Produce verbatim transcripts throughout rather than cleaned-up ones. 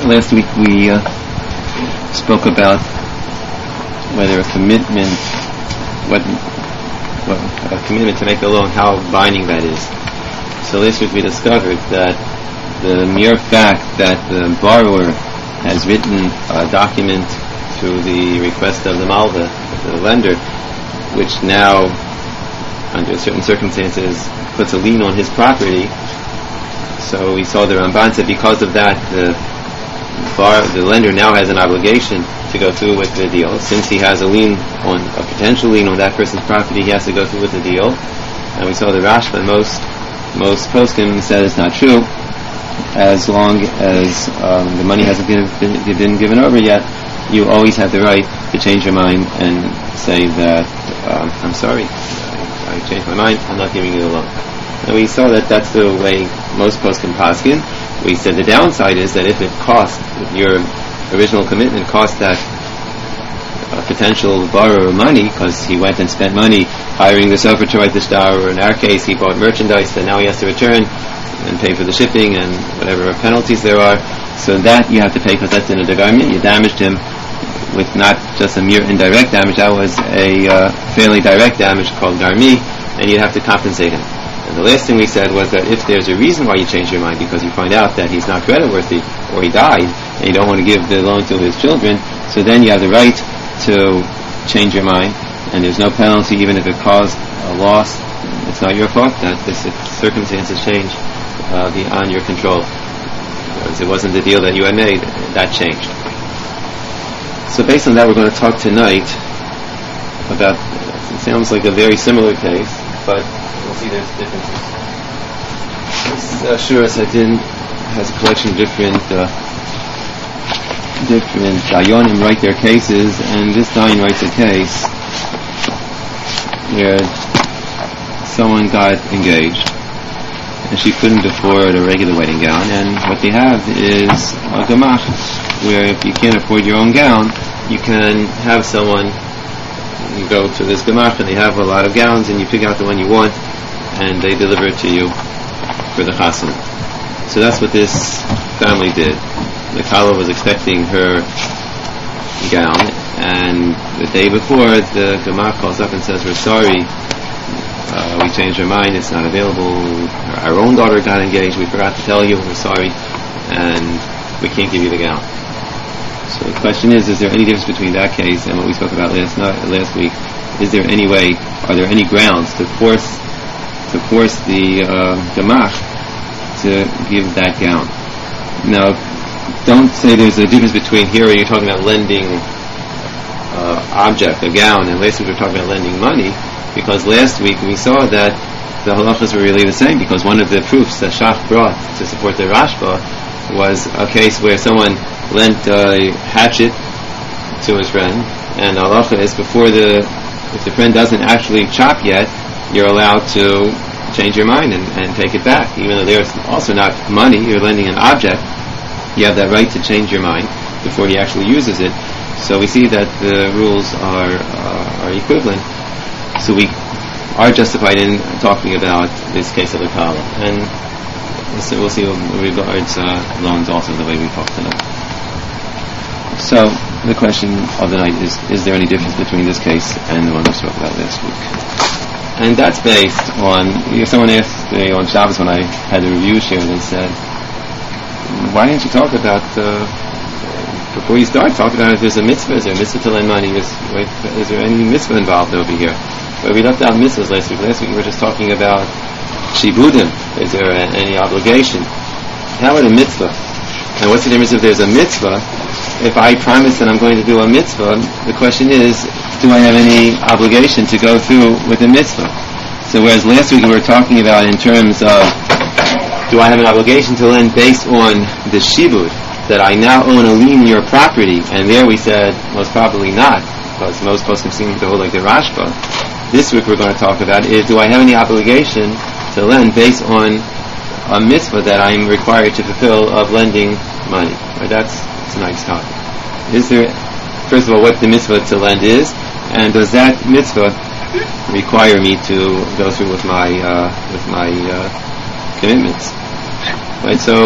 Last week we uh, spoke about whether a commitment, what, well, a commitment to make a loan, how binding that is. So last week we discovered that the mere fact that the borrower has written a document through the request of the malva, the lender, which now, under certain circumstances, puts a lien on his property. So we saw the Ramban said because of that, the bar, the lender now has an obligation to go through with the deal. Since he has a lien on a potential lien on that person's property, he has to go through with the deal. And we saw the Rashba, most most poskim said it's not true, as long as um, the money hasn't been, been, been given over yet. You always have the right to change your mind and say that um, I'm sorry, I, I changed my mind, I'm not giving you the loan. And we saw that that's the way most poskim paskin. We said the downside is that if it cost, if your original commitment cost that uh, potential borrower money, because he went and spent money hiring the sofer to write the star, or in our case he bought merchandise that now he has to return and pay for the shipping and whatever penalties there are, so that you have to pay because that's in a degarment. You damaged him with not just a mere indirect damage, that was a uh, fairly direct damage called garmi, and you have to compensate him. And the last thing we said was that if there's a reason why you change your mind, because you find out that he's not creditworthy or he died and you don't want to give the loan to his children, so then you have the right to change your mind, and there's no penalty even if it caused a loss. It's not your fault that the circumstances change uh, beyond your control. Because it wasn't the deal that you had made, that changed. So based on that, we're going to talk tonight about, it sounds like a very similar case, but we'll see there's differences. This uh, Shura Sadin has a collection of different uh, different Dayanim write their cases, and this Dayan writes a case where someone got engaged and she couldn't afford a regular wedding gown, and what they have is a gamach, where if you can't afford your own gown, you can have someone, you go to this gamach and they have a lot of gowns and you pick out the one you want and they deliver it to you for the chassan. So that's what this family did. The kala was expecting her gown, and the day before the gamach calls up and says, we're sorry, Uh, we changed our mind, it's not available, our own daughter got engaged, we forgot to tell you, we're sorry, and we can't give you the gown. So the question is, is there any difference between that case and what we spoke about last night, last week? Is there any way, are there any grounds to force to force the uh, gamach to give that gown? Now, don't say there's a difference between here where you're talking about lending uh, object, a gown, and last week we were talking about lending money. Because last week we saw that the halachas were really the same, because one of the proofs that Shach brought to support the Rashba was a case where someone lent a hatchet to his friend, and the halacha is before the, if the friend doesn't actually chop yet, you're allowed to change your mind and, and take it back. Even though there's also not money, you're lending an object, you have that right to change your mind before he actually uses it. So we see that the rules are, uh, are equivalent. So we are justified in talking about this case of the kala, and so we'll see with regards uh, loans also the way we talk tonight. So the question of the night is: is there any difference between this case and the one we spoke about last week? And that's based on, you know, someone asked me on Shabbos when I had the review share, they said, "Why didn't you talk about uh, before you start talk about if there's a mitzvah? Is there a mitzvah to lend money? Is, wait, is there any mitzvah involved over here?" But we left out mitzvahs last week. Last week we were just talking about shibudim. Is there a, any obligation? How about a mitzvah? And what's the difference if there's a mitzvah? If I promise that I'm going to do a mitzvah, the question is, do I have any obligation to go through with a mitzvah? So whereas last week we were talking about in terms of, do I have an obligation to lend based on the shibud, that I now own a lien in your property, and there we said, most probably not, because most poskim seem to hold like the Rashba. This week we're going to talk about is, do I have any obligation to lend based on a mitzvah that I'm required to fulfill of lending money? Right, that's tonight's topic. Is there, first of all, what the mitzvah to lend is, and does that mitzvah require me to go through with my uh, with my uh, commitments? Right. So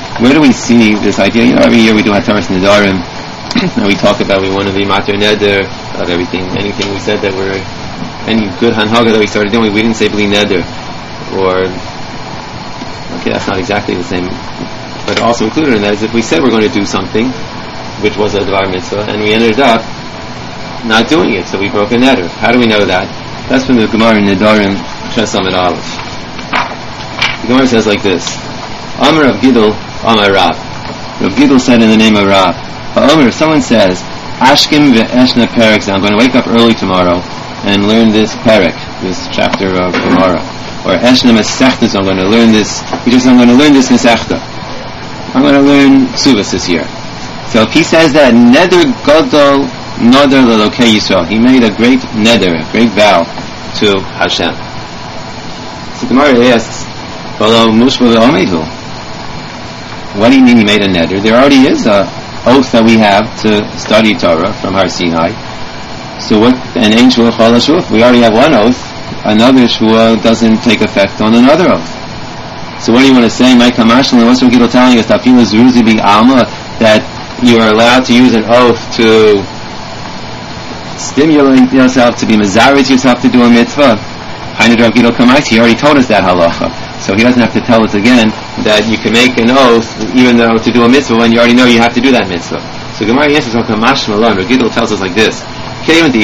where do we see this idea? You know, every year we do Hataras Nedarim, and we talk about we want to be Mater Neder, about everything, anything we said that we're, any good Hanhaga that we started doing, we didn't say Bli Neder, or, okay, that's not exactly the same, but also included in that is if we said we're going to do something, which was a Dvar Mitzvah, and we ended up not doing it, so we broke a Neder. How do we know that? That's from the Gemara in Nedarim, Ches Amid Aleph. The Gemara says like this, Amar Rav Gidol, Amar Rav. Rav Gidol said in the name of Rav, Amar, if someone says, Ashkim ve'eshna perek, I'm going to wake up early tomorrow and learn this perek, this chapter of Gemara. Or Eshna Masechta, so I'm going to learn this, he just, I'm going to learn this Masechta. I'm going to learn Ksuvas this year. So if he says that, Neder Gadol Neder Lelokei Yisrael, he made a great neder, a great vow to Hashem. So the Gemara asks, what do you mean he made a neder? There already is a oath that we have to study Torah from Har Sinai. So what, an ein shvuah chol hashvuah, we already have one oath, another shvuah doesn't take effect on another oath. So what do you want to say? My Kamashal, what's Rav Gidol telling us? Tafila Zruzi Bi Alma, that you are allowed to use an oath to stimulate yourself, to be mezaret yourself to do a mitzvah. Rav Gidol Kamais, he already told us that halacha. So he doesn't have to tell us again that you can make an oath even though to do a mitzvah when you already know you have to do that mitzvah. So Gemara answers on Kamash Malon. Rav Gidol tells us like this: to be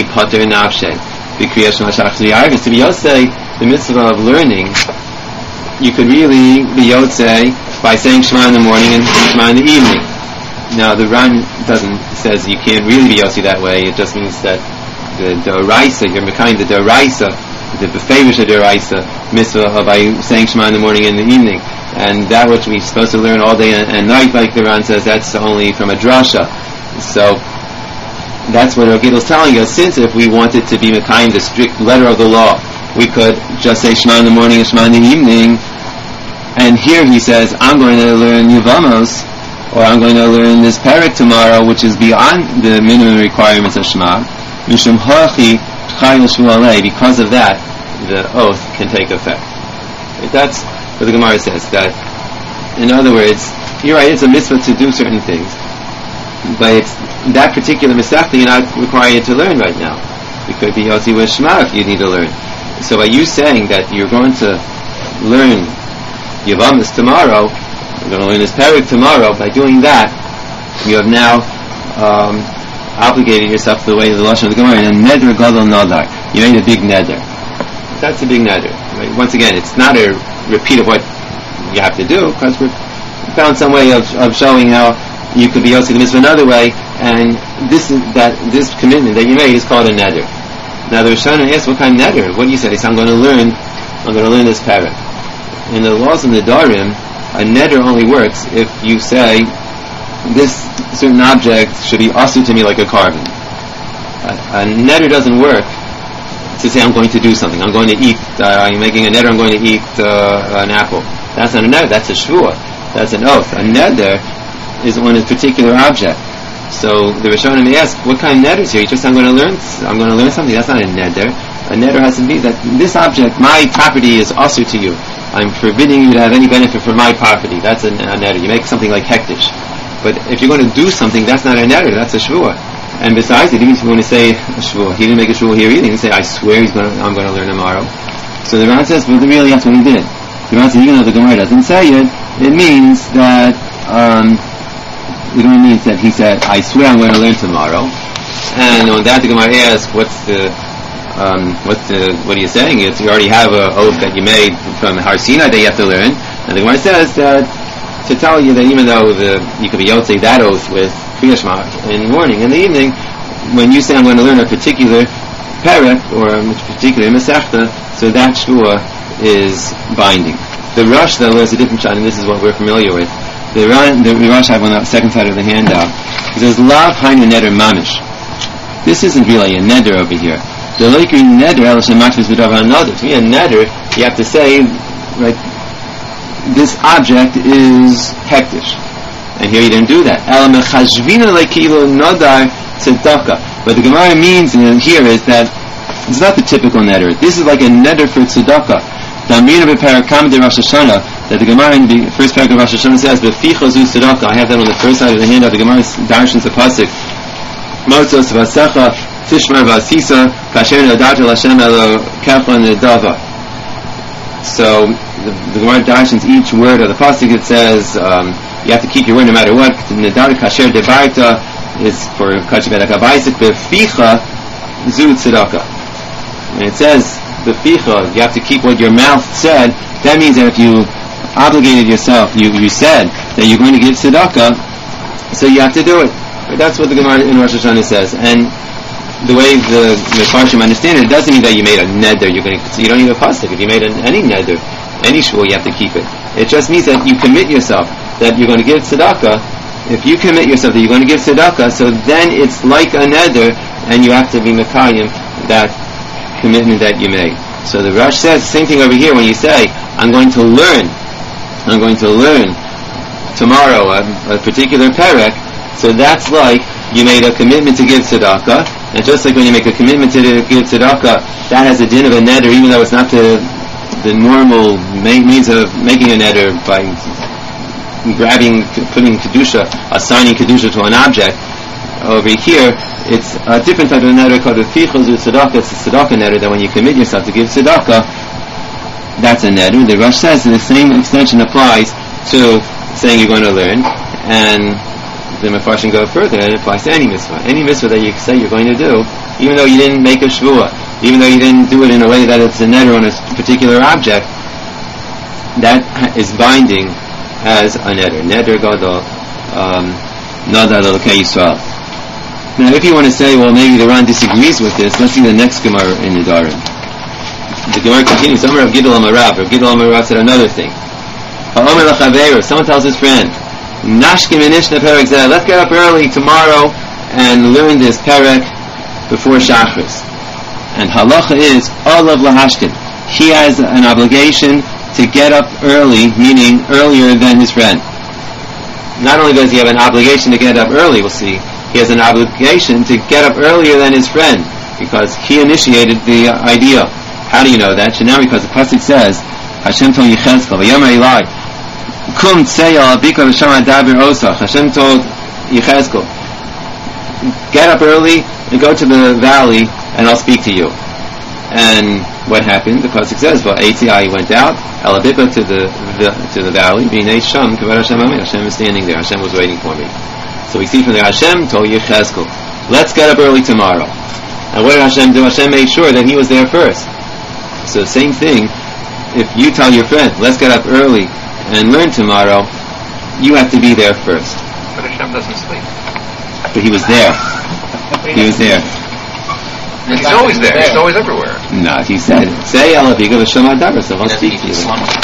Yotzei, the mitzvah of learning, you could really be Yotzei by saying Shema in the morning and Shema in the evening. Now the Ran doesn't says you can't really be Yotzei that way. It just means that the Doraisa, you're kind of the Doraisa, the Befevish of Doraisa mitzvah by saying Shema in the morning and the evening, and that which we're supposed to learn all day and, and night, like the Ran says, that's only from a drasha. So that's what Rav Gidol is telling us. Since if we wanted to be Mekayim, the strict letter of the law, we could just say Shema in the morning and Shema in the evening. And here he says, I'm going to learn Yevamos, or I'm going to learn this parak tomorrow, which is beyond the minimum requirements of Shema. Mishum Hachi Chayil Shmualei. Because of that, the oath can take effect. That's what the Gemara says. That, in other words, you're right, it's a mitzvah to do certain things, but it's that particular Masechta you're not required to learn right now. You could be Yotzi with Shema if you need to learn. So by you saying that you're going to learn Yevamos tomorrow, you're going to learn this parak tomorrow, by doing that, you have now um, obligated yourself to the way of the Lashon of the Gemara, and Neder Gadol Nadar. You made a big neder. That's a big neder. Right? Once again, it's not a repeat of what you have to do, because we found some way of, of showing how you could be Yotzi the mitzvah another way, and this is, that this commitment that you made is called a neder. Now the Rishonim asks, what kind of neder? What do you say? He says, I'm going to learn, I'm going to learn this parak. In the laws of the Nedarim, a neder only works if you say, this certain object should be asu to me like a carbon. A, a neder doesn't work to say I'm going to do something. I'm going to eat, uh, I'm making a neder, I'm going to eat uh, an apple. That's not a neder, that's a shvuah. That's an oath. A neder is on a particular object. So the Rishonim ask, what kind of neder is here? You just, I'm going to learn, I'm going to learn something. That's not a neder. A neder has to be that this object, my property, is asu to you. I'm forbidding you to have any benefit from my property. That's a, a neder. You make something like hektish. But if you're going to do something, that's not a neder, that's a shvuah. And besides it, even if you want to say a shvuah, he didn't make a shvuah here either. He didn't say, I swear he's going to, I'm going to learn tomorrow. So the Ran says, well, really that's what he did. The Ran says, even though the Gemara doesn't say it, it means that, um, it only means that he said, I swear I'm going to learn tomorrow. And on that the Gemara asks, what's the, um, what's the, what are you saying? It's, you already have an oath that you made from Har Sinai that you have to learn. And the Gemara says that, to tell you that even though the, you could be Yotzei that oath with Kriya Shema in the morning, in the evening, when you say I'm going to learn a particular parak, or a particular Masechta, so that shvuah is binding. The Rosh, though, is a different shot, and this is what we're familiar with. The, the Rosh I have on the second side of the handout. It says, Lav Hainu Neder Mamish. This isn't really a neder over here. The Laikri Neder El Shematvis B'Davar Another. To be a neder, you have to say, like, this object is hektish. And here you didn't do that. El Mechashvina Leikilo Nodar Tzedakah. What the Gemara means in here is that it's not the typical neder. This is like a neder for tzedakah. Damina b'parakam de Rosh Hashanah. that the Gemara in the first paragraph of Rosh Hashanah says, "B'ficha zu tzedakah." I have that on the first side of the handout. The Gemara darshans the pasuk, "Motzos v'asecha tishmar v'asisa kasher nedarta l'Hashem elokecha nedava." So the, the Gemara darshans each word of the pasuk. It says um, you have to keep your word no matter what. Nedarta kasher debarta is for kasher bedakabaisik. B'ficha zu tzedakah. And it says b'ficha, you have to keep what your mouth said. That means that if you obligated yourself, you, you said that you're going to give tzedakah, so you have to do it. That's what the Gemara in Rosh Hashanah says. And the way the Mefarshim understand it, it doesn't mean that you made a neder. You're going to, so you don't need a pasuk. If you made an, any neder, any shul, you have to keep it. It just means that you commit yourself that you're going to give tzedakah. If you commit yourself that you're going to give tzedakah, so then it's like a neder, and you have to be mekayim that commitment that you made. So the Rosh says the same thing over here when you say, I'm going to learn I'm going to learn tomorrow a, a particular perek, so that's like you made a commitment to give tzedakah, and just like when you make a commitment to give tzedakah, that has a din of a neder, even though it's not the the normal main means of making a neder by grabbing, putting kedusha, assigning kedusha to an object. Over here, it's a different type of neder called a fichos tzedakah. It's a tzedakah neder that when you commit yourself to give tzedakah, that's a neder. The Rosh says the same extension applies to saying you're going to learn, and the Mefarshim go further, and it applies to any mitzvah. Any mitzvah that you say you're going to do, even though you didn't make a shvuah, even though you didn't do it in a way that it's a neder on a particular object, that is binding as a neder. Neder gadol, nadar l'elokei Yisrael. Now, if you want to say, well, maybe the Ran disagrees with this, let's see the next Gemara in the Nedarim. The Gemara continues. Amar Rav Gidol Amar Rav. Rav Gidol Amar Rav said another thing. Someone tells his friend, Nashkim Inishna Perek Zeh, let's get up early tomorrow and learn this Perek before Shachris. And halacha is Olav Lahashkin. He has an obligation to get up early, meaning earlier than his friend. Not only does he have an obligation to get up early, we'll see, he has an obligation to get up earlier than his friend, because he initiated the idea. How do you know that? Now, because the pasuk says, Hashem told Yechezkel, V'yomer Eli, Kum tzeyal abika v'sham adaber osach. Hashem told Yechezkel, get up early and go to the valley, and I'll speak to you. And what happened? The pasuk says, well, Eti went out, Elabika to the, the to the valley, V'nei sham kavod Hashem amei. Hashem is standing there. Hashem was waiting for me. So we see from there, Hashem told Yechezkel, let's get up early tomorrow. And what did Hashem do? Hashem made sure that he was there first. So same thing, if you tell your friend, let's get up early and learn tomorrow, you have to be there first. But Hashem doesn't sleep. But he was there. He was there. He's always there. He's always everywhere. No, he said, say Alaviga V'Shem Adaber, so I'll speak to you.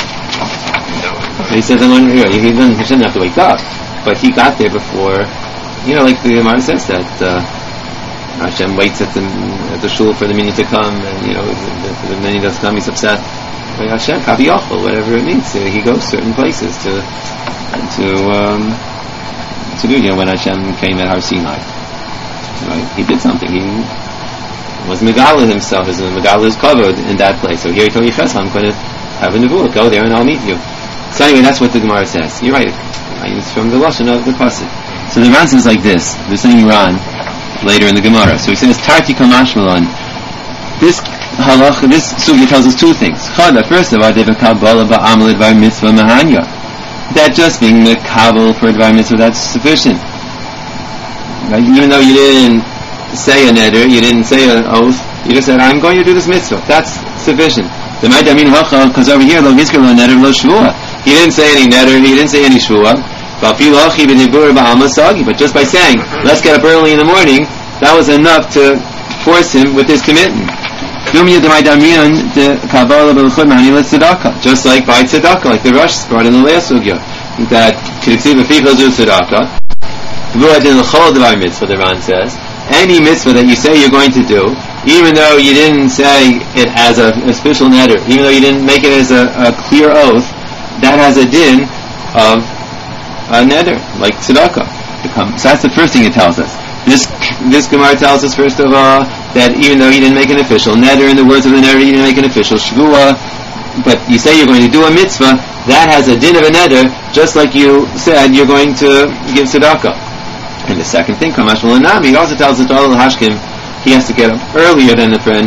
He says, I'm on, he doesn't, he doesn't have to wake up. But he got there before, you know, like the Gemara says that uh, Hashem waits at the at the shul for the minyan to come, and you know, the, the minyan doesn't come, he's upset. Like Hashem, kavi yochel, whatever it means. Uh, he goes certain places to to um, to do. You know, when Hashem came at Har Sinai, right? He did something. He was megala himself, as megala is covered in that place. So here he told Yechezkel, I'm going to have a nevuah. Go there and I'll meet you. So anyway, that's what the Gemara says. You're right. It's from the lashon of the pasuk. So the Ran says like this. The same Ran later in the Gemara. So he says, Tarti kamashmalon. This halach, this sugya tells us two things. Chada, first of all, devakabala ba'amal dvar mitzvah mahanya. That just being mekabel for dvar mitzvah, that's sufficient. Right? Even though you didn't say a neder, you didn't say an oath, you just said, I'm going to do this mitzvah. That's sufficient. Because over here, lo vizker lo neder lo shvuah. He didn't say any neder, he didn't say any shvuah. But just by saying, let's get up early in the morning, that was enough to force him with his commitment. Just like by tzedakah, like the Rosh brought in the last sugya, that the Ran says, any mitzvah that you say you're going to do, even though you didn't say it as a, a special neder, even though you didn't make it as a, a clear oath, that has a din of a neder, like tzedakah. So that's the first thing it tells us. This this Gemara tells us, first of all, that even though you didn't make an official neder, in the words of the neder, you didn't make an official shvuah, but you say you're going to do a mitzvah, that has a din of a neder, just like you said you're going to give tzedakah. And the second thing, Kamash Malanami, he also tells us to all Hashkim, he has to get up earlier than the friend,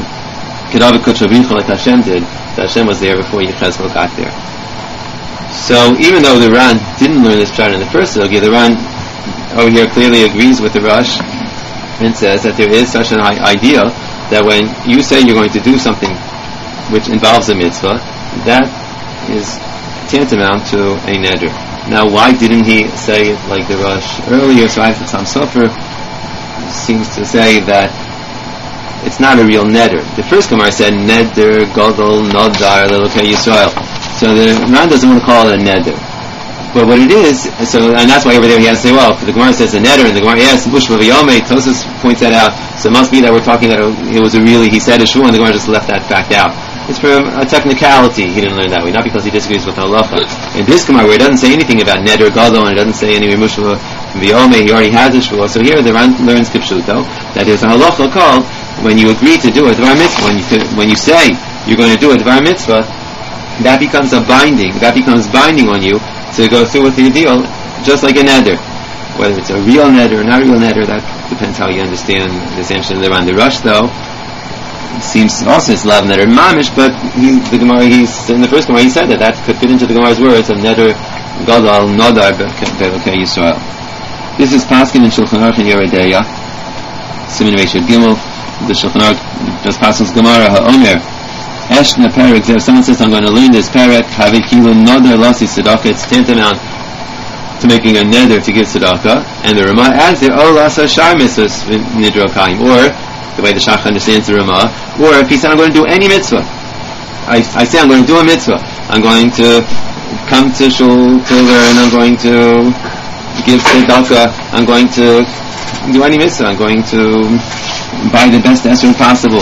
like Hashem did. That Hashem was there before Yechezkel got there. So even though the Ran didn't learn this pshat in the first sugya, the Ran over here clearly agrees with the Rosh and says that there is such an idea that when you say you're going to do something which involves a mitzvah, that is tantamount to a neder. Now, why didn't he say it like the Rosh earlier? So I Sam Sofer seems to say that it's not a real neder. The first Gemara said neder gadol nodar lelokei Yisrael. So the Ran doesn't want to call it a neder. But what it is, so and that's why over there he has to say, well, the Gemara says a neder, and the Gemara, yes, Mushma v'yomei, Tosas points that out. So it must be that we're talking that it was a really, he said a shul, and the Gemara just left that fact out. It's for a technicality, he didn't learn that way, not because he disagrees with halacha. In this Gemara, where it doesn't say anything about neder gadol, and it doesn't say any Mushma v'yomei, he already has a shul. So here the Ran learns kipshuto, that there's a halacha called, when you agree to do a dvar mitzvah, when you, when you say you're going to do a dvar mitzvah, that becomes a binding, that becomes binding on you to go through with the deal, just like a neder. Whether it's a real neder or not a real neder, that depends how you understand the assumption of the Ran. The Rush, though, seems also it's love neder mamish, but he, the Gemara, he's, in the first Gemara, he said that that could fit into the Gemara's words of neder gadol nodar be'elokei Yisrael. This is Paskin in Shulchan Aruch in Yeredeya, Siman Reish Gimel. The Shulchan Aruch does Paskin's Gemara ha'omer. Eshna Perek, if someone says I'm going to learn this Perek, have it kilu nodar lasi tzedakah, it's tantamount to making a neder to give tzedakah, and the Ramah adds there, oh lasa shar mitzvahs nidro kaim, or the way the Shach understands the Ramah, or if he said I'm going to do any mitzvah, I, I say I'm going to do a mitzvah, I'm going to come to shul to learn, I'm going to give tzedakah, I'm going to do any mitzvah, I'm going to buy the best esrog possible.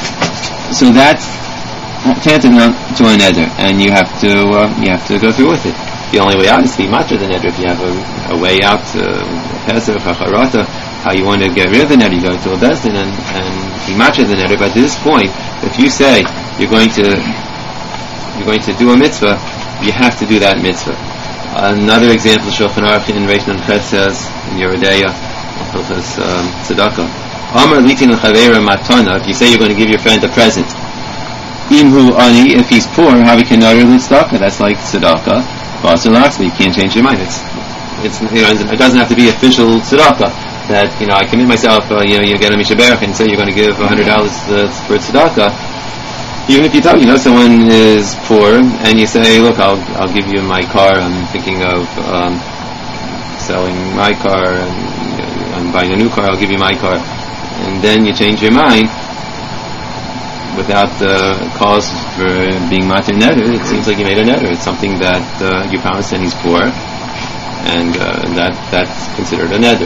So that's tantamount to a neder, and you have to uh, you have to go through with it. The only way out is to be matter the neder. If you have a, a way out, uh, Pesach, Hacharata, how you want to get rid of the neder, you go to a bezdin and, and be matter the neder. But at this point, if you say you're going to you're going to do a mitzvah, you have to do that mitzvah. Another example, Shulchan Aruch in Reish Nun Chet says in Yeredeya, Hilchos um, Tzedakah. Amar litin l'chaveira matana. If you say you're going to give your friend a present, imhu ani, if he's poor, havi kenarer l'tzedakah. That's like tzedakah. But you can't change your mind. It's, it's, you know, it doesn't have to be official tzedakah. That, you know, I commit myself, uh, you know, you get a mishaberach and say you're going to give a hundred dollars for tzedakah. Even if you tell, you know, someone is poor, and you say, look, I'll, I'll give you my car. I'm thinking of um, selling my car, and you know, I'm buying a new car. I'll give you my car, and then you change your mind without the cause for being matir neder. It seems like you made a neder. It's something that uh, you promised, and he's poor, and uh, that that's considered a neder.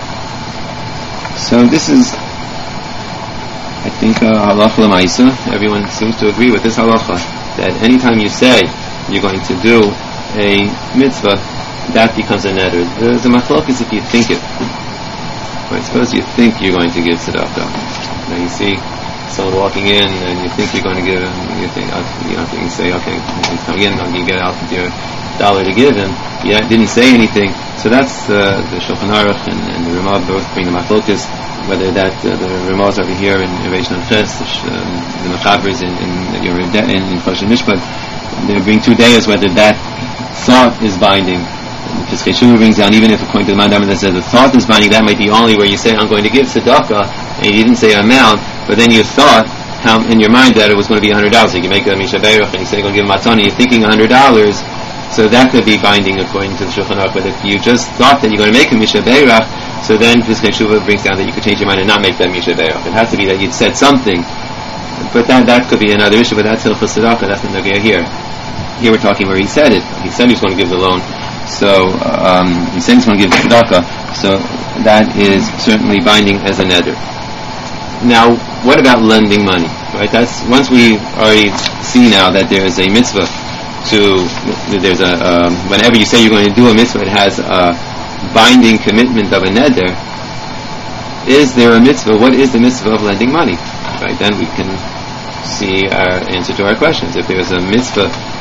So this is, I think, uh, halacha l'maisa. Everyone seems to agree with this halacha, that anytime you say you're going to do a mitzvah, that becomes a neder. The, the machlok is if you think it. Right, suppose you think you're going to give tzedakah. Now you see someone walking in, and you think you're going to give him, you think, you know, you say, okay, he's coming in, I'm going to get out your dollar to give him. You didn't say anything. So that's uh, the Shulchan Aruch and, and the Ramah both bring the machlokas, whether that uh, the Ramahs over here in Reish Nun Ches, the, um, the Machabers in in your in, in Choshen Mishpat, they bring two days whether that thought is binding. The Piskei Shuvah brings down, even if according to the Mandam that says the thought is binding, that might be only where you say I'm going to give tzedakah, and you didn't say an amount, but then you thought how, in your mind that it was going to be one hundred dollars. So you can make a Misha Beirach and you say you're going to give matana, you're thinking one hundred dollars, so that could be binding according to the Shulchan Aruch. But if you just thought that you're going to make a Misha Beirach, so then Piskei Shuvah brings down that you could change your mind and not make that Misha Beirach. It has to be that you'd said something, but that that could be another issue, but that's Hilchos Tzedakah, that's the Nogea here. Here we're talking where he said it. He said he was going to give the loan, so um, he said he's going to give the tzedakah, so that is certainly binding as a neder. Now, what about lending money? Right? That's once we already see now that there is a mitzvah to there's a um, whenever you say you're going to do a mitzvah, it has a binding commitment of a neder. Is there a mitzvah? What is the mitzvah of lending money? Right? Then we can see our answer to our questions. If there is a mitzvah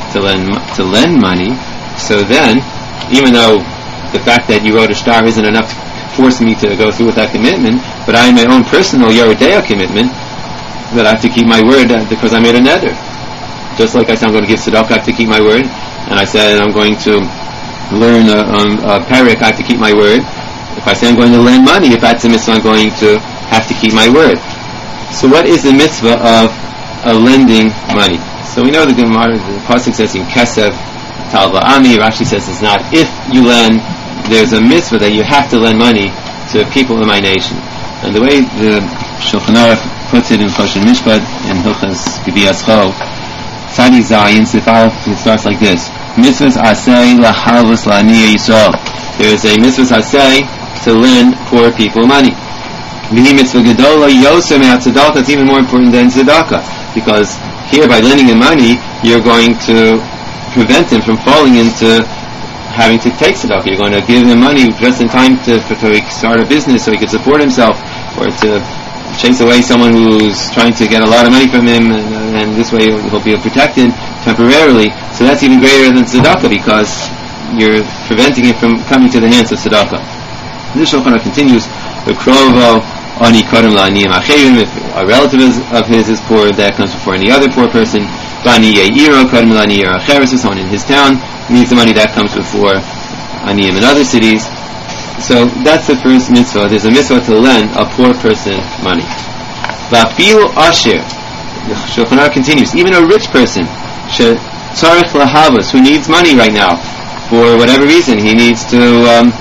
to lend to lend money. So then, even though the fact that you wrote a star isn't enough to force me to go through with that commitment, but I have my own personal Yeridea commitment that I have to keep my word because I made a neder. Just like I said I'm going to give tzedakah, I have to keep my word, and I said I'm going to learn a, um, a parak, I have to keep my word. If I say I'm going to lend money, if that's a mitzvah, I'm going to have to keep my word. So what is the mitzvah of, of lending money? So we know the Gemara, the pasuk says in Kesef Talva Ami, Rashi says it's not if you lend, there's a mitzvah that you have to lend money to people in my nation. And the way the Shulchan Aruch puts it in Choshen Mishpat, in Hilchas Geviyas Cho, Tzadi Zayin Sifal, it starts like this: Mitzvahs Asay Lahalvus La'aniya Yisrael. There is a mitzvahs Asay to lend poor people money. V'hi mitzvah gedola yoser me'at tzedakah. It's even more important than tzedakah, because here by lending him money, you're going to prevent him from falling into having to take tzedakah. You're going to give him money just in time to, for, to start a business so he could support himself, or to chase away someone who's trying to get a lot of money from him, and, uh, and this way he'll, he'll be protected temporarily. So that's even greater than tzedakah, because you're preventing him from coming to the hands of tzedakah. This Shulchan Aruch continues, the krovo ani kodem la'aniyim acherim, if a relative of his is poor, that comes before any other poor person. Bani ye'iro kodem la'aniyim acheris, if someone in his town needs the money, that comes before aniyim in other cities. So that's the first mitzvah. There's a mitzvah to lend a poor person money. Va'afilu asher, the Shulchan Aruch continues, even a rich person, she tzarich lahavos, who needs money right now for whatever reason, he needs to um,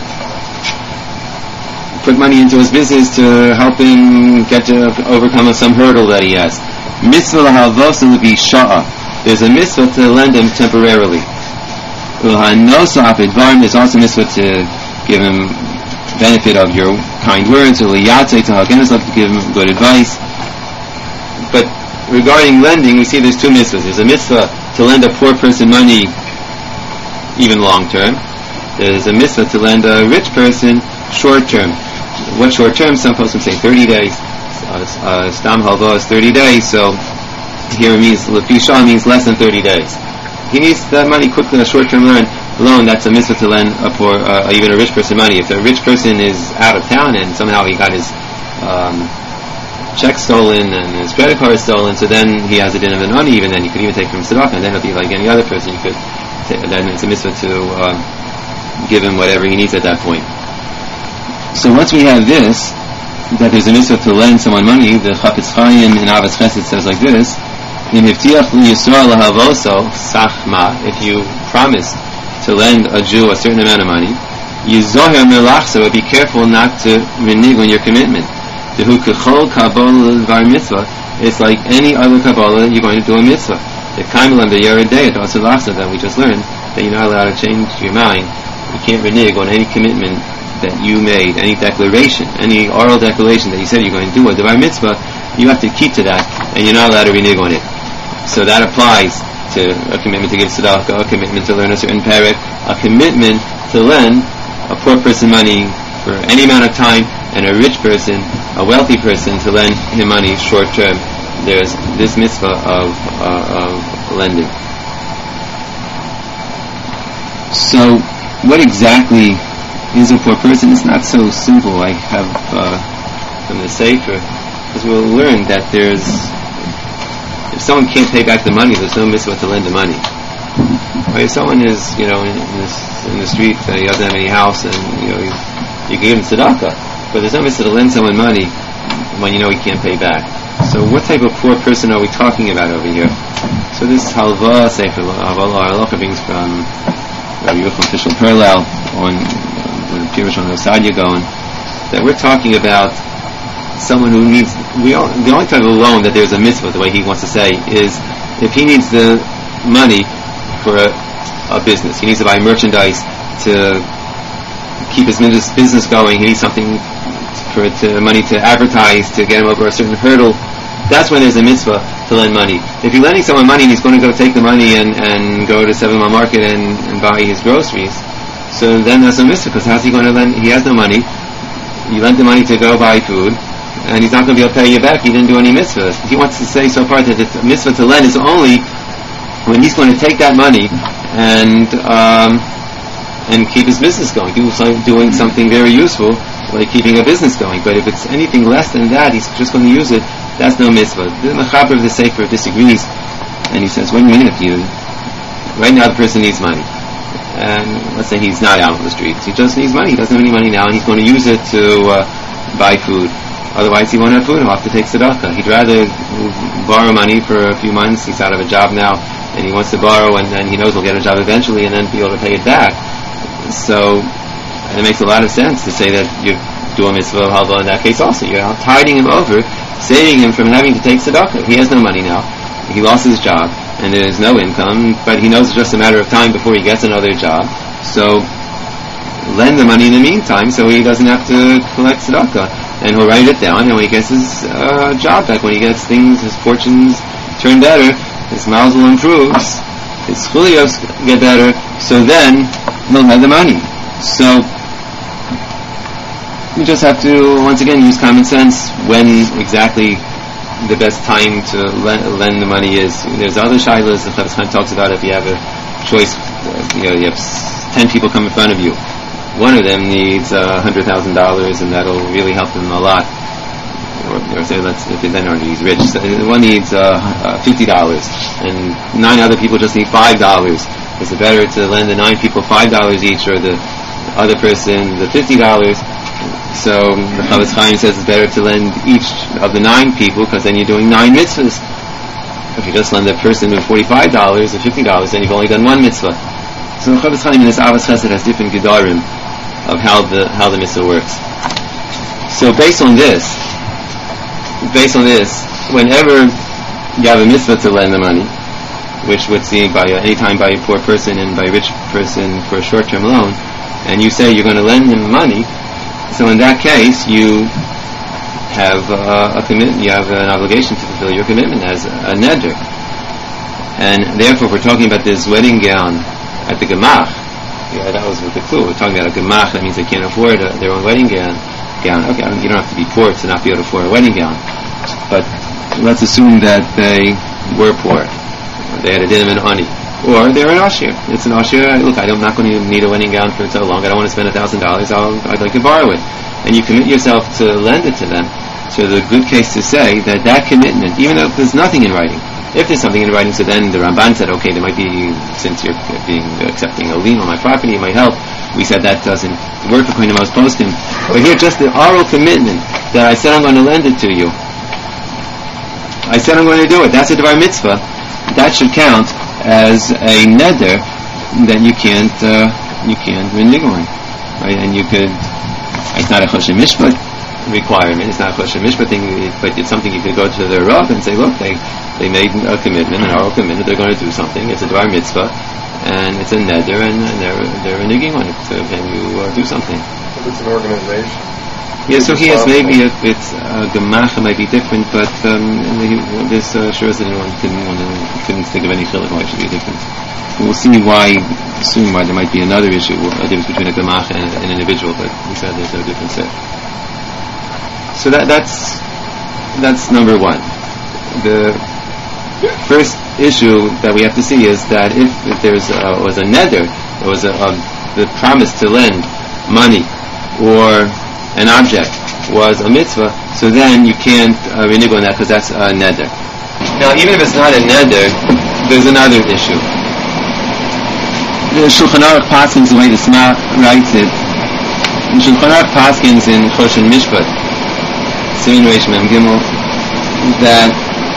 put money into his business to help him get to overcome some hurdle that he has. Mitzvah lahavos l'vi sha'a. There's a mitzvah to lend him temporarily. U'hanosaf edvarim, there's also a mitzvah to give him benefit of your kind words, or liyatzei, to hagenus, to give him good advice. But regarding lending, we see there's two mitzvahs. There's a mitzvah to lend a poor person money even long term. There's a mitzvah to lend a rich person short term. What short term? Some folks would say thirty days. Uh, Stam halva is thirty days, so here it means, Lefi means less than thirty days. He needs that money quickly, a short term loan. Loan, that's a mitzvah to lend a poor, uh, even a rich person money. If a rich person is out of town and somehow he got his um, check stolen and his credit card stolen, so then he has a din of an money, even then you could even take from tzedakah, and then he'll be like any other person. You could t- then it's a mitzvah to uh, give him whatever he needs at that point. So once we have this, that there's a mitzvah to lend someone money, the Chafetz Chaim in Ahavas Chesed says like this: Im hivtiach li Yisrael lahavoso sachma. If you promised to lend a Jew a certain amount of money, yizoher melachsa, but be careful not to renege on your commitment. Dehu kechol kabbalah var mitzvah. It's like any other kabbalah that you're going to do a mitzvah. The kaimelam the yeridei also lachsa that we just learned, that you're not allowed to change your mind. You can't renege on any commitment that you made, any declaration, any oral declaration that you said you're going to do a devar mitzvah. You have to keep to that, and you're not allowed to renege on it. So that applies to a commitment to give tzedakah, a commitment to learn a certain parak, a commitment to lend a poor person money for any amount of time, and a rich person, a wealthy person, to lend him money short term. There's this mitzvah of, uh, of lending. So, what exactly is a poor person? It's not so simple. I have uh, from the Sefer, because we'll learn that there's, if someone can't pay back the money, there's no mitzvah to lend the money. Right? If someone is, you know, in, in, this, in the street, uh, he doesn't have any house, and you know, you can give him tzedakah, but there's no mitzvah to lend someone money when you know he can't pay back. So what type of poor person are we talking about over here? So this halva sefer halacha brings from Rabbi Yochanan Fishel Perlau on when Pirush on Osadia going, that we're talking about someone who needs, we all, the only type of loan that there's a mitzvah, the way he wants to say, is if he needs the money for a, a business. He needs to buy merchandise to keep his business going. He needs something for to, money to advertise, to get him over a certain hurdle. That's when there's a mitzvah to lend money. If you're lending someone money and he's going to go take the money and, and go to Seven Mile Market and, and buy his groceries, so then there's a mitzvah, because how's he going to lend? He has no money. You lent the money to go buy food, and he's not going to be able to pay you back. He didn't do any mitzvahs. He wants to say so far that the mitzvah to lend is only when he's going to take that money and um, and keep his business going, do some, doing something very useful, like keeping a business going. But if it's anything less than that, he's just going to use it. That's no mitzvah. The Mechaber of the Sefer disagrees, and he says, "What do you mean if you? Right now, the person needs money, and let's say he's not out on the streets. He just needs money. He doesn't have any money now, and he's going to use it to uh, buy food. Otherwise, he won't have food. He'll have to take tzedakah. He'd rather borrow money for a few months. He's out of a job now, and he wants to borrow, and then he knows he'll get a job eventually, and then be able to pay it back. So it makes a lot of sense to say that you do a mitzvah of halva in that case also. You're tiding him over, saving him from having to take tzedakah. He has no money now. He lost his job, and there's no income, but he knows it's just a matter of time before he gets another job. So lend the money in the meantime so he doesn't have to collect tzedakah. And he'll write it down, and when he gets his uh, job back, when he gets things, his fortunes turn better, his mazel improves, his chulios get better, so then he'll have the money. So you just have to, once again, use common sense when exactly the best time to lend, lend the money is. There's other shilas the Chofetz Chaim talks about. If you have a choice, uh, you know, you have ten people come in front of you. One of them needs a uh, hundred thousand dollars, and that'll really help him a lot. Or, or say, let's if then already he's rich. So one needs uh, uh, fifty dollars, and nine other people just need five dollars. Is it better to lend the nine people five dollars each, or the other person the fifty dollars? So the Chofetz Chaim says it's better to lend each of the nine people, because then you're doing nine mitzvahs. If you just lend the person with forty-five dollars or fifty dollars, then you've only done one mitzvah. So the Chofetz Chaim in this Avos Chesed has different gedarim of how the how the mitzvah works. So based on this, based on this, whenever you have a mitzvah to lend the money, which would seem by uh, any time by a poor person and by a rich person for a short-term loan, and you say you're going to lend him money, so in that case you have uh, a commitment, you have an obligation to fulfill your commitment as a, a neder, and therefore we're talking about this wedding gown at the gemach. Yeah, that was with the clue. We're talking about a gemach. That means they can't afford a, their own wedding gown. Gown. Okay, I mean, you don't have to be poor to not be able to afford a wedding gown. But let's assume that they were poor. They had a dinim and honey, or they're an ashir. It's an ashir. Look, I'm not going to need a wedding gown for so long. I don't want to spend a thousand dollars. I'd like to borrow it, and you commit yourself to lend it to them. So the good case to say that that commitment, even though there's nothing in writing. If there's something in writing, so then the Ramban said, okay, there might be, since you're being accepting a lien on my property, it might help. We said that doesn't work for Kohen Amos Poskim. But here, just the oral commitment that I said I'm going to lend it to you. I said I'm going to do it. That's a Devar Mitzvah. That should count as a neder that you can't, uh, you can't renege on. Right? And you could, it's not a Choshen Mishpat requirement, it's not a Choshen Mishpat thing, but it's something you could go to the Rav and say, look, they, They made a commitment, an oral commitment. They're going to do something. It's a Dvar Mitzvah, and it's a neder, and, and they're they're reneging on it. So can you uh, do something? If it's an organization. Yeah. So he has maybe if it's uh, gemach, it might be different, but um, he, this uh, sure didn't want didn't want to couldn't think of any chiluk why it should be different. We'll see why soon why there might be another issue, a difference between a gemach and an individual. But we said there's no difference there. So that that's that's number one. The first issue that we have to see is that if, if there's uh, was a neder, there was a, um, the promise to lend money or an object was a mitzvah, so then you can't uh, renege on that because that's a neder. Now, even if it's not a neder, there's another issue. The Shulchan Aruch Paskins, the way the Sma writes it, the Shulchan Aruch Paskins in Choshen Mishpat, Simin Reish Mem Gimel, that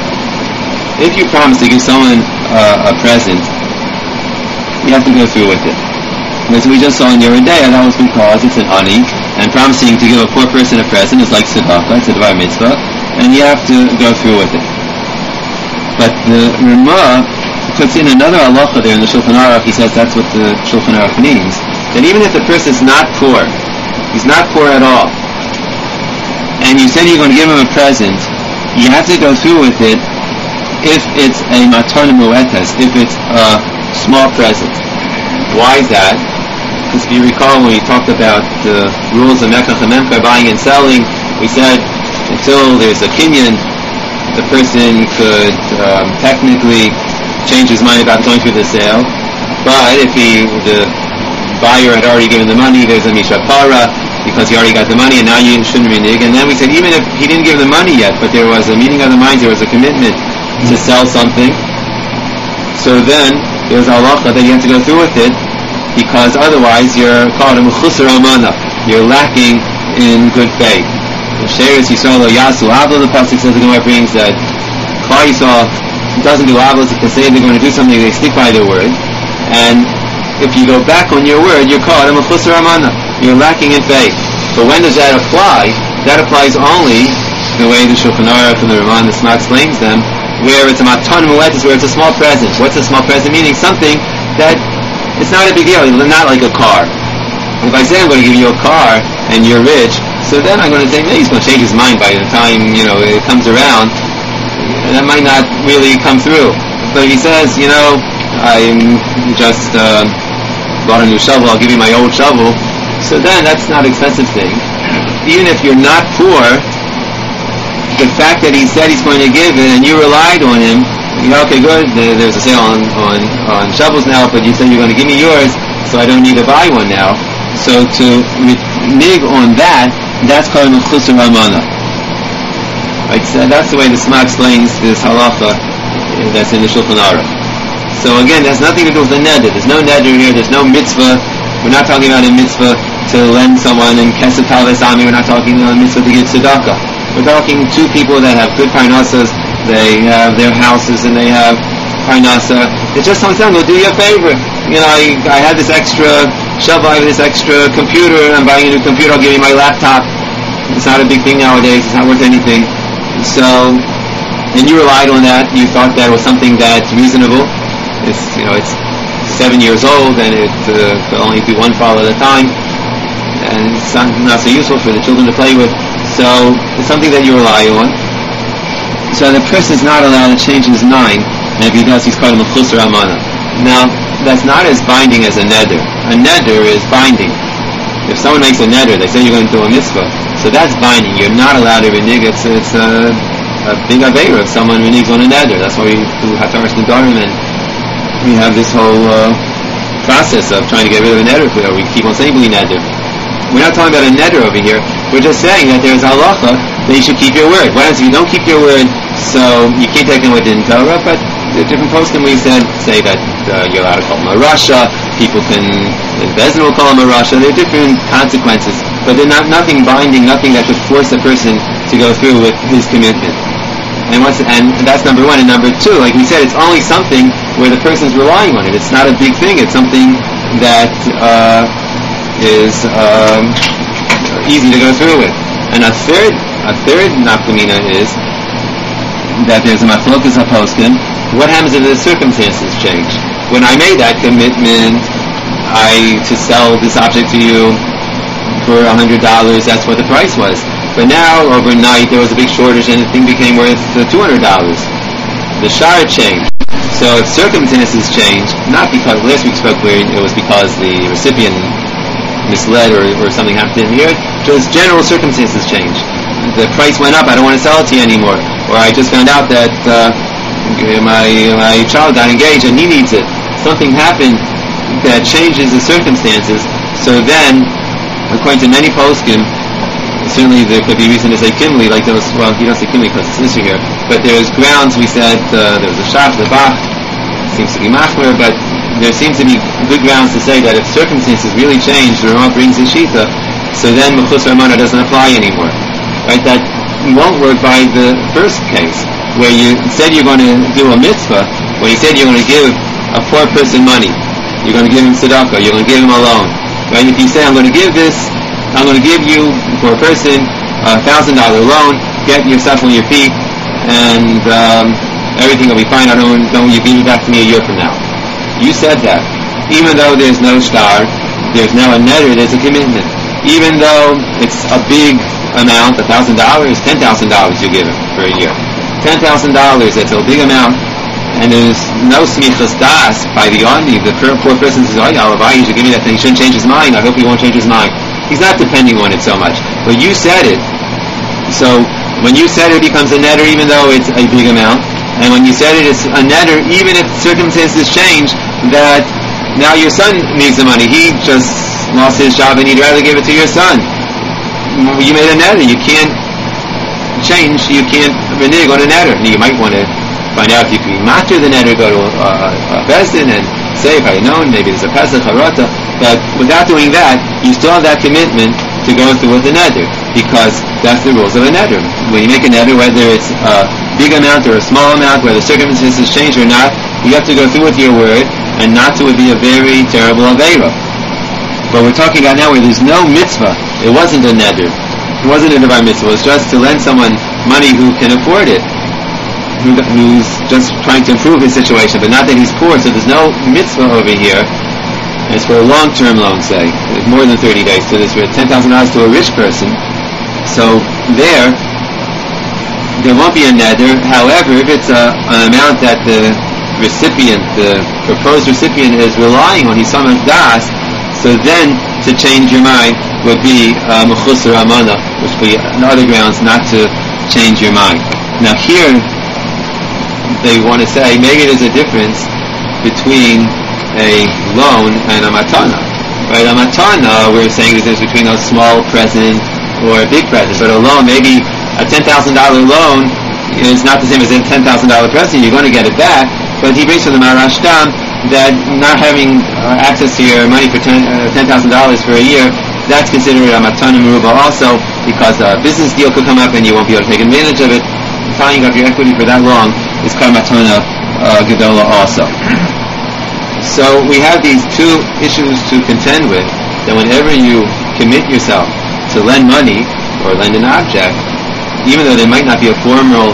if you promise to give someone uh, a present, you have to go through with it. As we just saw in Yoreh De'ah, that was because it's an ani, and promising to give a poor person a present is like tzedakah, it's a Dvar Mitzvah, and you have to go through with it. But the Ramah puts in another halacha there in the Shulchan Aruch. He says that's what the Shulchan Aruch means, that even if the person is not poor, he's not poor at all, and you said you're going to give him a present, you have to go through with it if it's a matana mu'etes, if it's a small present. Why is that? Because if you recall when we talked about the rules of Mekach and Memkar, buying and selling, we said until there's a kinyan, the person could um, technically change his mind about going through the sale. But if he, the buyer had already given the money, there's a mishapara, because he already got the money, and now you shouldn't renege. And then we said, even if he didn't give the money yet, but there was a meeting of the minds, there was a commitment to sell something, so then there's a halacha that you have to go through with it, because otherwise you're called a mechusar amana. You're lacking in good faith. Sheretz Yisrael lo yasu avla, the pasuk says, the Gemara brings that Klal Yisrael doesn't do avlas. If they say they're going to do something, they stick by their word. And if you go back on your word, you're called a mechusar amana. You're lacking in faith. But when does that apply? That applies only the way the Shulchan Aruch and the Ramah and the Sma explains them, where it's a matan muletis, where it's a small present. What's a small present? Meaning something that it's not a big deal. It's not like a car. If I say I'm going to give you a car and you're rich, so then I'm going to say, maybe he's going to change his mind by the time, you know, it comes around. That might not really come through. But if he says, you know, I just uh, bought a new shovel, I'll give you my old shovel, so then that's not an expensive thing. Even if you're not poor, the fact that he said he's going to give it and you relied on him, you know, okay, good, there's a sale on, on, on shovels now, but you said you're going to give me yours, so I don't need to buy one now. So to renege on that, that's called mechusar amana. Right? So that's the way the Sma explains this halacha that's in the Shulchan Aruch. So again, that's nothing to do with the neder. There's no neder here. There's no mitzvah. We're not talking about a mitzvah to lend someone in kesef talves ami. We're not talking about a mitzvah to give tzedakah. We're talking two people that have good parnassas. They have their houses and they have parnassa. It's just something. Well, do you a favor. You know, I, I had this extra shovel, I have this extra computer. I'm buying a new computer. I'll give you my laptop. It's not a big thing nowadays. It's not worth anything. So, and you relied on that. You thought that was something that's reasonable. It's, you know, it's seven years old and it uh, will only do one fall at a time, and it's not, not so useful for the children to play with. So it's something that you rely on. So the person is not allowed to change his mind, and if he does, he's called a mechusar amana. Now, that's not as binding as a neder. A neder is binding. If someone makes a neder, they say you're going to do a mitzvah, so that's binding. You're not allowed to renege. It's, it's a, a big aveira if someone reneges on a neder. That's why we do hataras nedarim, and we have this whole uh, process of trying to get rid of a neder. We keep on saying bli neder. We're not talking about a neder over here. We're just saying that there's halacha that you should keep your word. What happens if you don't keep your word? So you can't take them within Torah, but the different poskim we said say that uh, you're allowed to call them a rasha. People can, the Bezin will call them a rasha. There are different consequences, but they're not nothing binding, nothing that should force a person to go through with his commitment. And what's and that's number one. And number two, like we said, it's only something where the person's relying on it. It's not a big thing. It's something that uh, is um, easy to go through with. And a third, a third nafkamina is that there's a machlokas haposkim. What happens if the circumstances change? When I made that commitment, I to sell this object to you for a hundred dollars. That's what the price was. But now, overnight, there was a big shortage and the thing became worth two hundred dollars. The shar changed. So if circumstances change, not because, last week spoke where it was because the recipient misled or, or something happened in here, just general circumstances change. The price went up, I don't want to sell it to you anymore. Or I just found out that uh, my, my child got engaged and he needs it. Something happened that changes the circumstances. So then, according to many poskim, certainly there could be reason to say kimli, like those, well, you don't say kimli because it's issue here, but there's grounds, we said, uh, there was a shach, the bach, seems to be machmer, but there seems to be good grounds to say that if circumstances really change, the Ramah brings a shita, so then mechusar amana doesn't apply anymore. Right? That won't work by the first case, where you said you're going to do a mitzvah, where you said you're going to give a poor person money, you're going to give him tzedakah, you're going to give him a loan. Right? If you say, I'm going to give this, I'm going to give you, for a person, a thousand dollar loan, get yourself on your feet, and um, everything will be fine, I don't, don't you give it back to me a year from now. You said that. Even though there's no star, there's now a neder, there's a commitment. Even though it's a big amount, a thousand dollars, ten thousand dollars you give him for a year. Ten thousand dollars, that's a big amount, and there's no smichas das by the army. The poor person says, oh yeah, you should give me that thing, he shouldn't change his mind, I hope he won't change his mind. He's not depending on it so much. But you said it. So when you said it, it becomes a neder even though it's a big amount. And when you said it, it's a neder, even if circumstances change, that now your son needs the money. He just lost his job and you'd rather give it to your son. You made a neder. You can't change. You can't renege on a neder. You might want to find out if you can be matter the neder, go to a, a bezdin and say, if I had known, maybe there's a pesach, a rata. But without doing that, you still have that commitment to go through with the neder, because that's the rules of a neder. When you make a neder, whether it's a big amount or a small amount, whether circumstances change or not, you have to go through with your word, and not to be a very terrible aveira. But we're talking about now where there's no mitzvah. It wasn't a neder. It wasn't a devar mitzvah. It was just to lend someone money who can afford it, who, who's just trying to improve his situation, but not that he's poor. So there's no mitzvah over here. It's for a long-term loan, say, more than thirty days. So it's for ten thousand dollars to a rich person. So there, there won't be a neder. However, if it's a, an amount that the recipient, the proposed recipient, is relying on, he's someone's das, so then to change your mind would be mechus or amana, which would be on other grounds not to change your mind. Now here, they want to say maybe there's a difference between a loan and a matana. Right? A matana, we're saying there's a difference between a small present or a big present. But a loan, maybe a ten thousand dollars loan is not the same as a ten thousand dollars present. You're going to get it back. But he brings from the Marashtam that not having uh, access to your money for ten thousand dollars for a year, that's considered a matana meruba also, because a business deal could come up and you won't be able to take advantage of it. Tying up your equity for that long is called matana uh, gedola also. So we have these two issues to contend with, that whenever you commit yourself to lend money or lend an object, even though there might not be a formal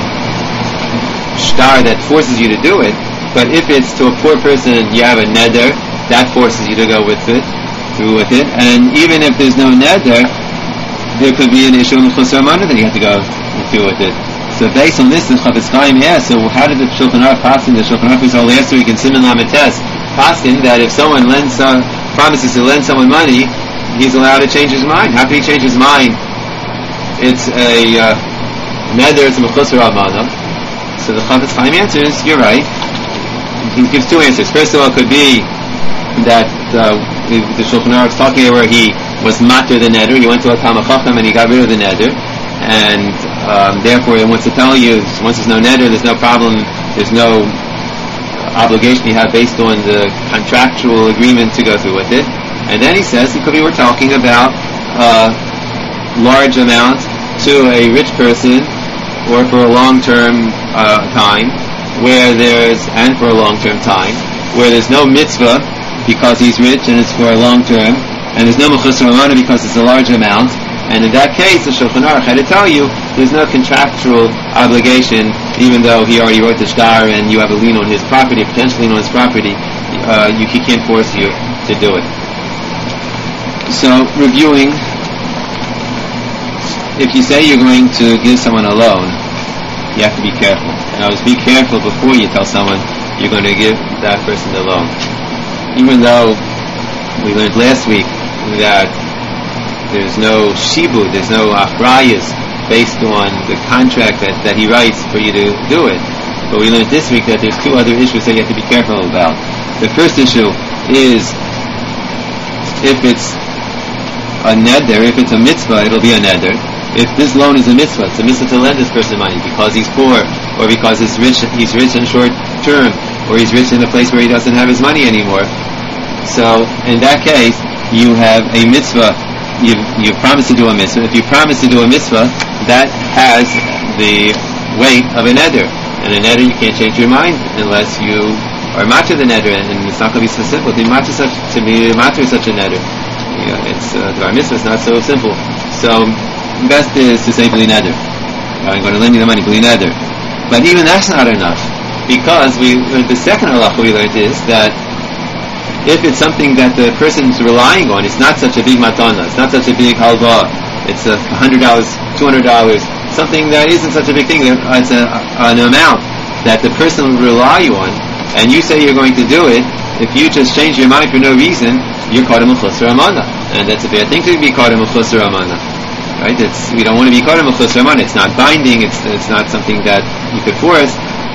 shtar that forces you to do it, but if it's to a poor person, you have a neder, that forces you to go with it, through with it, and even if there's no neder, there could be an issue in the chusar mana that you have to go through with it. So based on this, the Chafetz Chaim asks, so how did the Shulchan Aruch pass in the Shulchan Aruch we saw last week in Siman Lamed Tes, passing that if someone lends, uh, promises to lend someone money, he's allowed to change his mind. How can he change his mind? It's a uh, neder, it's a mechus or amana. So the Chafetz Chaim answers, you're right. He gives two answers. First of all, it could be that uh, the Shulchan Aruch is talking about where he was matter the neder. He went to a Talmid Chacham and he got rid of the neder, and um, therefore he wants to tell you, once there's no neder, there's no problem, there's no obligation you have based on the contractual agreement to go through with it. And then he says it could be we're talking about a large amount to a rich person or for a long-term uh, time where there's, and for a long-term time, where there's no mitzvah because he's rich and it's for a long term, and there's no mechus ramana because it's a large amount. And in that case, the Shulchan Aruch had to tell you there's no contractual obligation, even though he already wrote the shtar and you have a lien on his property, potential lien on his property. Uh, you, he can't force you to do it. So, reviewing, if you say you're going to give someone a loan, you have to be careful. And always be careful before you tell someone you're going to give that person the loan. Even though we learned last week that there's no shibud, there's no achrayas based on the contract that, that he writes for you to do it. But we learned this week that there's two other issues that you have to be careful about. The first issue is if it's a neder, if it's a mitzvah, it'll be a neder. If this loan is a mitzvah, it's a mitzvah to lend this person money because he's poor, or because he's rich, he's rich in short term, or he's rich in a place where he doesn't have his money anymore. So in that case, you have a mitzvah. You've, you've promised to do a mitzvah. If you promise to do a mitzvah, that has the weight of a neder. And a neder, you can't change your mind unless you are matter the neder, and it's not going to be so simple. To be matter such, to be matter such a neder, you know, it's uh, the mitzvah is not so simple. So best is to say bli neder. I'm going to lend you the money, bli neder. But even that's not enough, because we the second halacha we learned is that if it's something that the person's relying on, it's not such a big matana, it's not such a big halva, it's a hundred dollars, two hundred dollars, something that isn't such a big thing, it's a, an amount that the person will rely on, and you say you're going to do it, if you just change your mind for no reason, you're caught in mechus ramana, and that's a bad thing to be caught in mechus ramana. Right? It's, we don't want to be caught in mechus ramana. It's not binding, it's, it's not something that you could force,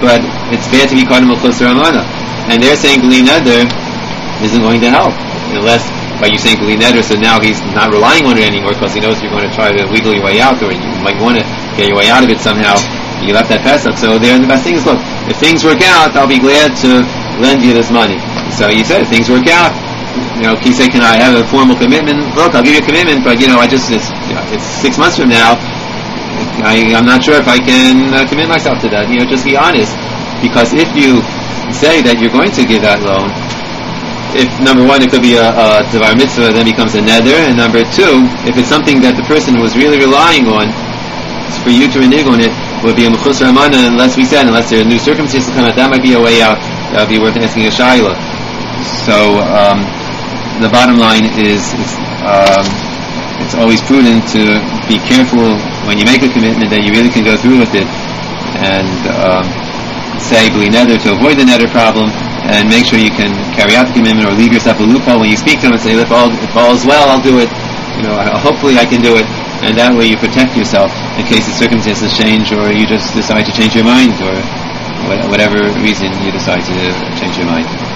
but it's bad to be caught in Chusar Amana. And they're saying B'li Neder isn't going to help, unless by you saying B'li Neder, so now he's not relying on it anymore because he knows you're going to try to wiggle your way out, or you might want to get your way out of it somehow. You left that Pesach. So there, the best thing is, look, if things work out, I'll be glad to lend you this money. So you said, if things work out, you know, he said, can I have a formal commitment? Look, I'll give you a commitment, but you know, I just, it's, you know, it's six months from now. I, I'm not sure if I can uh, commit myself to that. You know, just be honest. Because if you say that you're going to give that loan, if, number one, it could be a, a Devar Mitzvah, then becomes a Neder, and number two, if it's something that the person was really relying on, for you to renege on it, would be a Mechusar Amana, unless we said, unless there are new circumstances come out, that might be a way out. That would be worth asking a Shaila. So, um, the bottom line is, it's, um, it's always prudent to be careful when you make a commitment that you really can go through with it, and um, say B'li Neder to avoid the Neder problem, and make sure you can carry out the commitment or leave yourself a loophole when you speak to them and say, if all, if all is well, I'll do it. You know, hopefully I can do it. And that way you protect yourself in case the circumstances change, or you just decide to change your mind, or whatever reason you decide to change your mind.